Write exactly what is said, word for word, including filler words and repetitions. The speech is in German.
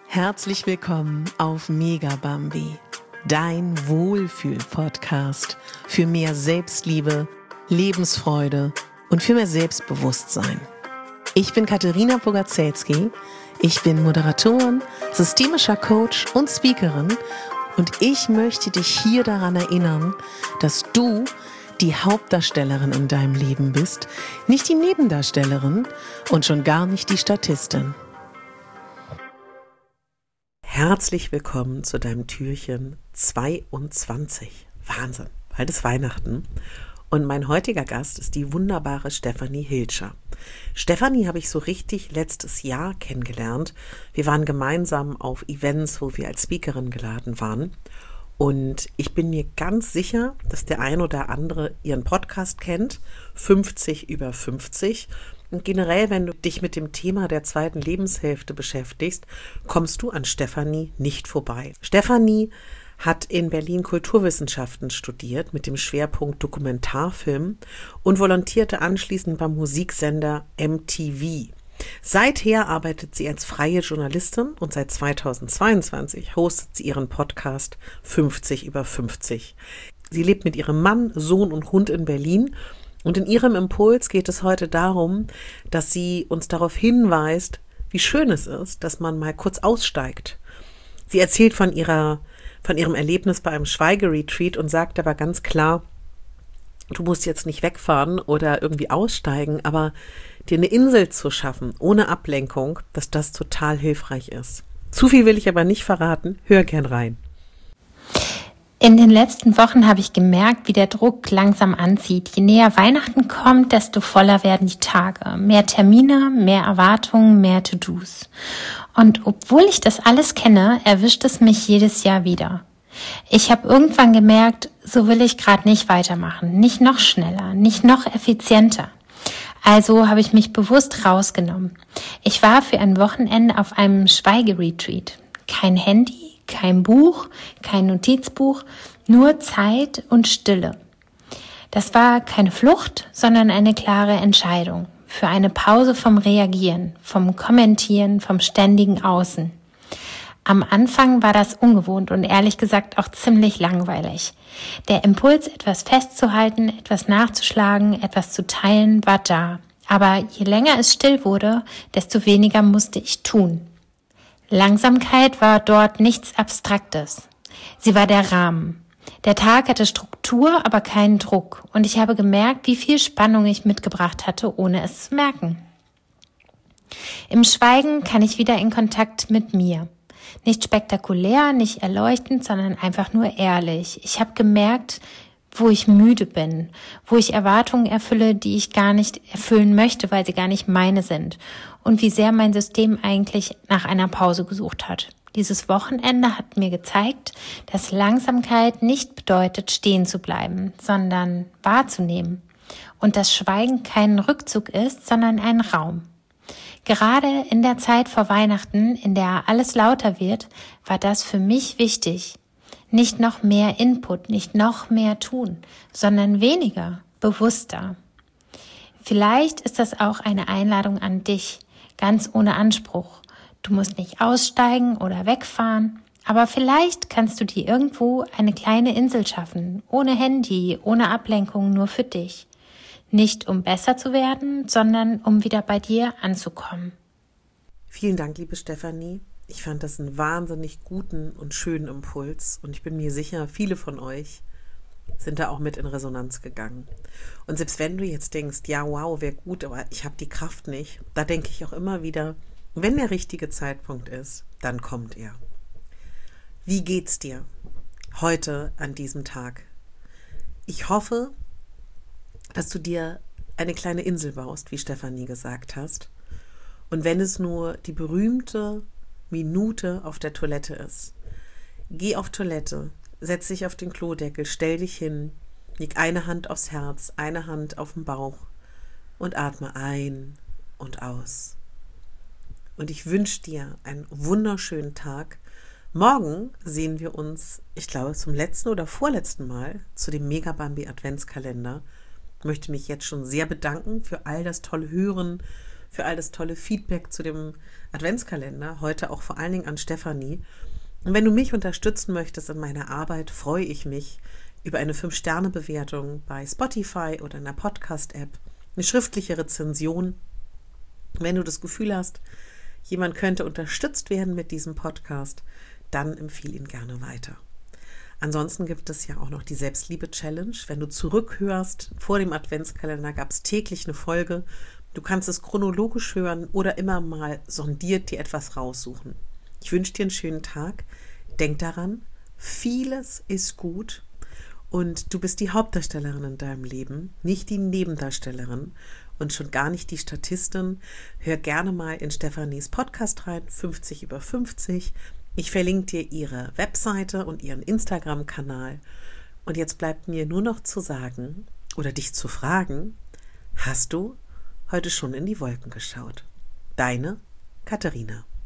Herzlich willkommen auf Megabambi, dein Wohlfühl-Podcast für mehr Selbstliebe, Lebensfreude und für mehr Selbstbewusstsein. Ich bin Katharina Bogaczewski, ich bin Moderatorin, systemischer Coach und Speakerin und ich möchte dich hier daran erinnern, dass du die Hauptdarstellerin in deinem Leben bist, nicht die Nebendarstellerin und schon gar nicht die Statistin. Herzlich willkommen zu deinem Türchen zweiundzwanzig. Wahnsinn, bald ist Weihnachten. Und mein heutiger Gast ist die wunderbare Stefanie Hilscher. Stefanie habe ich so richtig letztes Jahr kennengelernt. Wir waren gemeinsam auf Events, wo wir als Speakerin geladen waren. Und ich bin mir ganz sicher, dass der ein oder andere ihren Podcast kennt, fünfzig über fünfzig. Und generell, wenn du dich mit dem Thema der zweiten Lebenshälfte beschäftigst, kommst du an Stefanie nicht vorbei. Stefanie hat in Berlin Kulturwissenschaften studiert mit dem Schwerpunkt Dokumentarfilm und volontierte anschließend beim Musiksender M T V. Seither arbeitet sie als freie Journalistin und seit zweitausendzweiundzwanzig hostet sie ihren Podcast fünfzig über fünfzig. Sie lebt mit ihrem Mann, Sohn und Hund in Berlin. Und in ihrem Impuls geht es heute darum, dass sie uns darauf hinweist, wie schön es ist, dass man mal kurz aussteigt. Sie erzählt von ihrer, von ihrem Erlebnis bei einem Schweigeretreat und sagt aber ganz klar, du musst jetzt nicht wegfahren oder irgendwie aussteigen, aber dir eine Insel zu schaffen, ohne Ablenkung, dass das total hilfreich ist. Zu viel will ich aber nicht verraten, hör gern rein. In den letzten Wochen habe ich gemerkt, wie der Druck langsam anzieht. Je näher Weihnachten kommt, desto voller werden die Tage. Mehr Termine, mehr Erwartungen, mehr To-Dos. Und obwohl ich das alles kenne, erwischt es mich jedes Jahr wieder. Ich habe irgendwann gemerkt, so will ich gerade nicht weitermachen. Nicht noch schneller, nicht noch effizienter. Also habe ich mich bewusst rausgenommen. Ich war für ein Wochenende auf einem Schweigeretreat. Kein Handy, kein Buch, kein Notizbuch, nur Zeit und Stille. Das war keine Flucht, sondern eine klare Entscheidung für eine Pause vom Reagieren, vom Kommentieren, vom ständigen Außen. Am Anfang war das ungewohnt und ehrlich gesagt auch ziemlich langweilig. Der Impuls, etwas festzuhalten, etwas nachzuschlagen, etwas zu teilen, war da. Aber je länger es still wurde, desto weniger musste ich tun. Langsamkeit war dort nichts Abstraktes. Sie war der Rahmen. Der Tag hatte Struktur, aber keinen Druck. Und ich habe gemerkt, wie viel Spannung ich mitgebracht hatte, ohne es zu merken. Im Schweigen kann ich wieder in Kontakt mit mir. Nicht spektakulär, nicht erleuchtend, sondern einfach nur ehrlich. Ich habe gemerkt, wo ich müde bin, wo ich Erwartungen erfülle, die ich gar nicht erfüllen möchte, weil sie gar nicht meine sind. Und wie sehr mein System eigentlich nach einer Pause gesucht hat. Dieses Wochenende hat mir gezeigt, dass Langsamkeit nicht bedeutet, stehen zu bleiben, sondern wahrzunehmen. Und dass Schweigen kein Rückzug ist, sondern ein Raum. Gerade in der Zeit vor Weihnachten, in der alles lauter wird, war das für mich wichtig. Nicht noch mehr Input, nicht noch mehr tun, sondern weniger, bewusster. Vielleicht ist das auch eine Einladung an dich, ganz ohne Anspruch. Du musst nicht aussteigen oder wegfahren, aber vielleicht kannst du dir irgendwo eine kleine Insel schaffen, ohne Handy, ohne Ablenkung, nur für dich. Nicht um besser zu werden, sondern um wieder bei dir anzukommen. Vielen Dank, liebe Stefanie. Ich fand das einen wahnsinnig guten und schönen Impuls und ich bin mir sicher, viele von euch sind da auch mit in Resonanz gegangen. Und selbst wenn du jetzt denkst, ja wow, wäre gut, aber ich habe die Kraft nicht, da denke ich auch immer wieder, wenn der richtige Zeitpunkt ist, dann kommt er. Wie geht's dir heute an diesem Tag? Ich hoffe, dass du dir eine kleine Insel baust, wie Stefanie gesagt hast. Und wenn es nur die berühmte Minute auf der Toilette ist. Geh auf Toilette, setz dich auf den Klodeckel, stell dich hin, leg eine Hand aufs Herz, eine Hand auf den Bauch und atme ein und aus. Und ich wünsche dir einen wunderschönen Tag. Morgen sehen wir uns, ich glaube, zum letzten oder vorletzten Mal zu dem Megabambi Adventskalender. Ich möchte mich jetzt schon sehr bedanken für all das tolle Hören, für all das tolle Feedback zu dem Adventskalender, heute auch vor allen Dingen an Stefanie. Und wenn du mich unterstützen möchtest in meiner Arbeit, freue ich mich über eine fünf Sterne Bewertung bei Spotify oder in der Podcast-App, eine schriftliche Rezension. Wenn du das Gefühl hast, jemand könnte unterstützt werden mit diesem Podcast, dann empfehle ihn gerne weiter. Ansonsten gibt es ja auch noch die Selbstliebe-Challenge. Wenn du zurückhörst, vor dem Adventskalender gab es täglich eine Folge. Du kannst es chronologisch hören oder immer mal sondiert dir etwas raussuchen. Ich wünsche dir einen schönen Tag. Denk daran, vieles ist gut und du bist die Hauptdarstellerin in deinem Leben, nicht die Nebendarstellerin und schon gar nicht die Statistin. Hör gerne mal in Stefanis Podcast rein, fünfzig über fünfzig. Ich verlinke dir ihre Webseite und ihren Instagram-Kanal. Und jetzt bleibt mir nur noch zu sagen oder dich zu fragen, hast du heute schon in die Wolken geschaut? Deine Katharina.